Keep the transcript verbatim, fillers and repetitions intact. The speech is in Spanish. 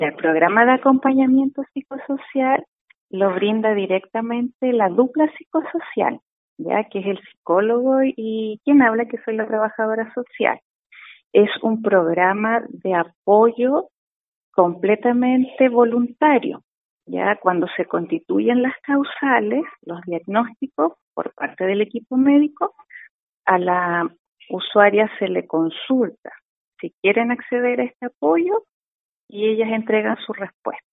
El programa de acompañamiento psicosocial lo brinda directamente la dupla psicosocial, ya que es el psicólogo y quien habla, que soy la trabajadora social. Es un programa de apoyo completamente voluntario. Ya cuando se constituyen las causales, los diagnósticos por parte del equipo médico, a la usuaria se le consulta si quieren acceder a este apoyo y ellas entregan su respuesta.